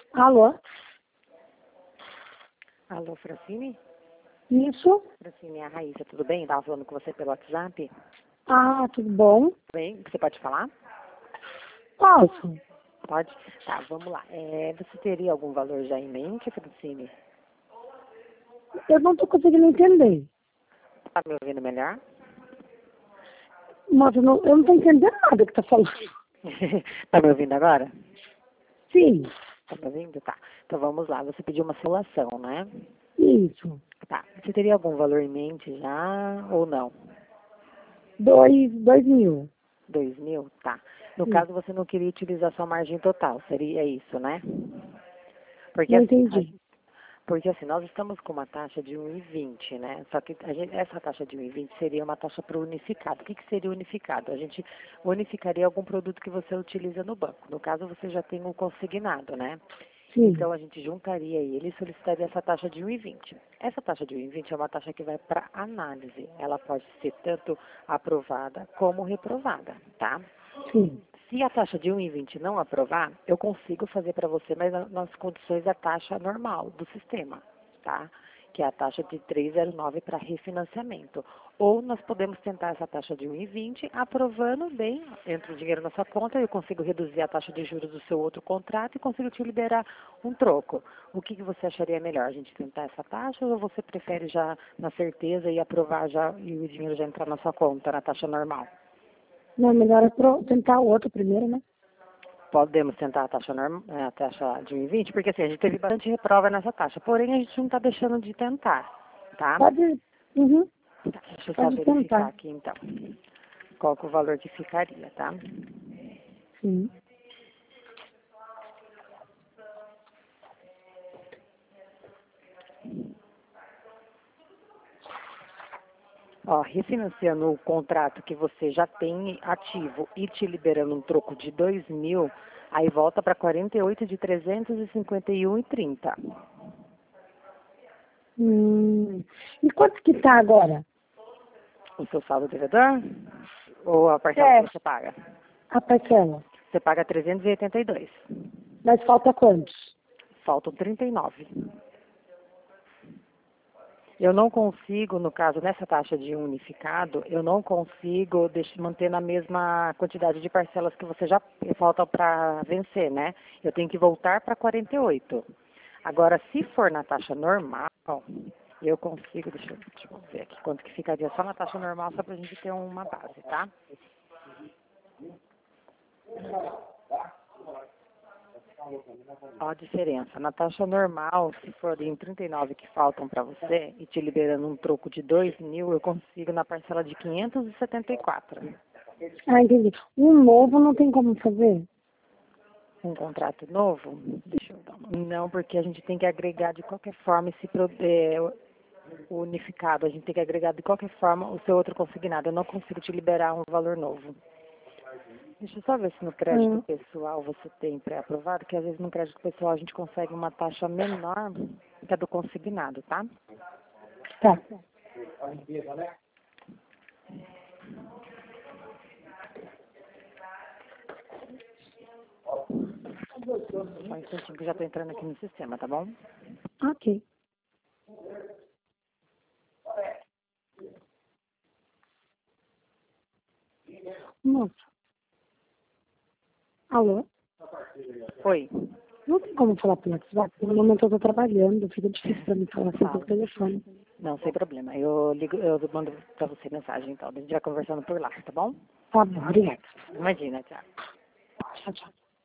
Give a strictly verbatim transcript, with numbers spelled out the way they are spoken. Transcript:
Alô? Alô, Francine? Isso? Francine, é a Raíssa, tudo bem? Estava falando com você pelo WhatsApp. Ah, tudo bom? Bem, você pode falar? Posso? Pode? Tá, vamos lá. É, você teria algum valor já em mente, Francine? Eu não tô conseguindo entender. Tá me ouvindo melhor? Mas eu não, eu não tô entendendo nada que tá falando. Tá me ouvindo agora? Sim, Tá me ouvindo? Tá. Então vamos lá. Você pediu uma simulação, né? isso. Tá. Você teria algum valor em mente já ou não? Dois, dois mil. Dois mil? Tá. No Sim. caso, você não queria utilizar sua margem total, seria isso, né? Porque Não assim, entendi. Porque assim, nós estamos com uma taxa de um vírgula vinte, né? Só que a gente, essa taxa de um vírgula vinte seria uma taxa para o unificado. O que, que seria unificado? A gente unificaria algum produto que você utiliza no banco. No caso, você já tem um consignado, né? Sim. Então, a gente juntaria ele e solicitaria essa taxa de um vírgula vinte. Essa taxa de um vírgula vinte é uma taxa que vai para análise. Ela pode ser tanto aprovada como reprovada, tá? Sim. Se a taxa de um vírgula vinte não aprovar, eu consigo fazer para você, mas na- nas condições da taxa normal do sistema, tá? Que é a taxa de três vírgula zero nove para refinanciamento. Ou nós podemos tentar essa taxa de um vírgula vinte, aprovando bem, entra o dinheiro na sua conta, eu consigo reduzir a taxa de juros do seu outro contrato e consigo te liberar um troco. O que, que você acharia melhor? A gente tentar essa taxa ou você prefere já na certeza e aprovar já e o dinheiro já entrar na sua conta, na taxa normal? Não, melhor é pro- tentar o outro primeiro, né? Podemos tentar a taxa, norm... a taxa de um vírgula vinte, porque assim, a gente teve bastante reprova nessa taxa, porém a gente não está deixando de tentar, tá? Pode. Uhum. Tá, deixa eu só Pode verificar tentar. aqui então, qual que é o valor que ficaria, tá? Sim. Ó, refinanciando o contrato que você já tem ativo e te liberando um troco de dois mil, aí volta para quarenta e oito de trezentos e cinquenta e um e trinta. Hum. E quanto que tá agora? O seu saldo devedor? Ou a parcela É. que você paga? A parcela. Você paga trezentos e oitenta e dois. Mas falta quantos? Faltam trinta e nove. Eu não consigo, no caso, nessa taxa de unificado, eu não consigo deixar, manter na mesma quantidade de parcelas que você já falta para vencer, né? Eu tenho que voltar para quarenta e oito. Agora, se for na taxa normal, eu consigo, deixa eu, deixa eu ver aqui, quanto que ficaria só na taxa normal, só para a gente ter uma base, tá? Ó a diferença. Na taxa normal, se for em trinta e nove que faltam para você e te liberando um troco de dois mil, eu consigo na parcela de quinhentos e setenta e quatro. Ah, entendi. Um novo não tem como fazer? Um contrato novo? Deixa eu dar uma... Não, porque a gente tem que agregar de qualquer forma esse pro- é, o unificado. A gente tem que agregar de qualquer forma o seu outro consignado. Eu não consigo te liberar um valor novo. Deixa eu só ver se no crédito Hum. pessoal você tem pré-aprovado, que às vezes no crédito pessoal a gente consegue uma taxa menor que a do consignado, tá? Tá. Só um instantinho que eu já tô entrando aqui no sistema, tá bom? Ok. Moça. Alô? Oi, Não tem como falar pelo WhatsApp, porque no momento eu tô trabalhando, fica difícil pra mim falar sempre fala. pelo telefone. Não, sem problema. Eu ligo, eu mando pra você mensagem então. A gente vai conversando por lá, tá bom? Tá bom, obrigada. Imagina, tchau. Tchau, tchau.